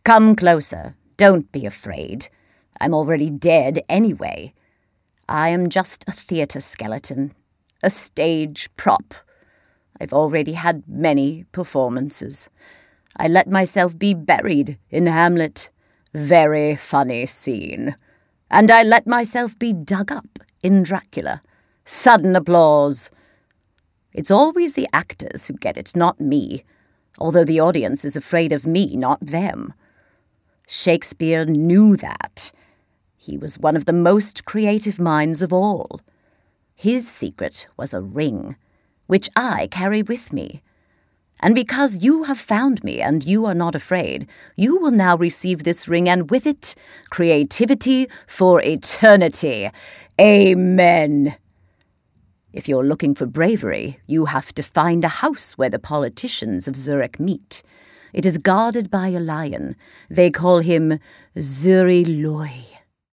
Come closer. Don't be afraid. I'm already dead anyway. I am just a theatre skeleton, a stage prop. I've already had many performances. I let myself be buried in Hamlet. Very funny scene. And I let myself be dug up in Dracula. Sudden applause. It's always the actors who get it, not me, although the audience is afraid of me, not them. Shakespeare knew that. He was one of the most creative minds of all. His secret was a ring, which I carry with me. And because you have found me and you are not afraid, you will now receive this ring and with it, creativity for eternity. Amen. If you're looking for bravery, you have to find a house where the politicians of Zurich meet. It is guarded by a lion. They call him Zuri Loy.